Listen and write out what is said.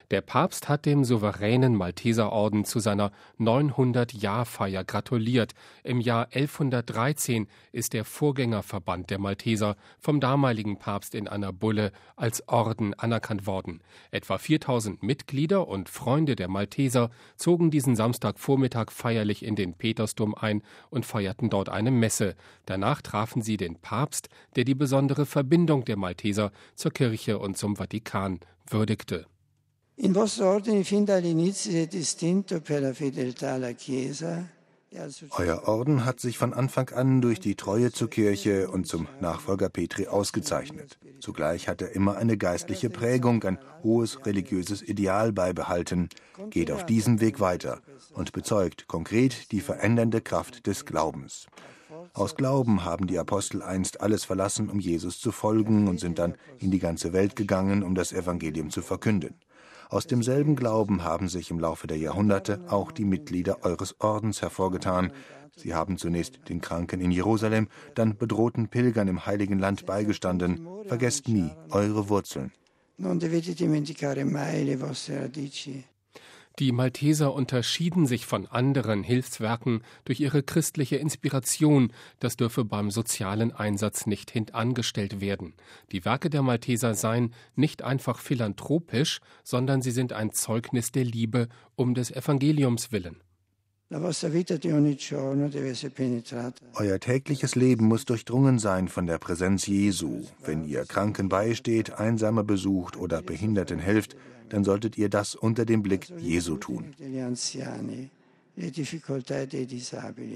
Der Papst hat dem souveränen Malteserorden zu seiner 900-Jahr-Feier gratuliert. Im Jahr 1113 ist der Vorgängerverband der Malteser vom damaligen Papst in einer Bulle als Orden anerkannt worden. Etwa 4000 Mitglieder und Freunde der Malteser zogen diesen Samstagvormittag feierlich in den Petersdom ein und feierten dort eine Messe. Danach trafen sie den Papst, der die besondere Verbindung der Malteser zur Kirche und zum Vatikan würdigte. Il vostro ordine fin dall'inizio si è distinto per la fedeltà alla Chiesa. Euer Orden hat sich von Anfang an durch die Treue zur Kirche und zum Nachfolger Petri ausgezeichnet. Zugleich hat er immer eine geistliche Prägung, ein hohes religiöses Ideal beibehalten, geht auf diesem Weg weiter und bezeugt konkret die verändernde Kraft des Glaubens. Aus Glauben haben die Apostel einst alles verlassen, um Jesus zu folgen, und sind dann in die ganze Welt gegangen, um das Evangelium zu verkünden. Aus demselben Glauben haben sich im Laufe der Jahrhunderte auch die Mitglieder eures Ordens hervorgetan. Sie haben zunächst den Kranken in Jerusalem, dann bedrohten Pilgern im Heiligen Land beigestanden. Vergesst nie eure Wurzeln. Non dovete dimenticare mai le vostre radici. Die Malteser unterschieden sich von anderen Hilfswerken durch ihre christliche Inspiration. Das dürfe beim sozialen Einsatz nicht hintangestellt werden. Die Werke der Malteser seien nicht einfach philanthropisch, sondern sie sind ein Zeugnis der Liebe um des Evangeliums willen. Euer tägliches Leben muss durchdrungen sein von der Präsenz Jesu. Wenn ihr Kranken beisteht, Einsame besucht oder Behinderten helft, dann solltet ihr das unter dem Blick Jesu tun.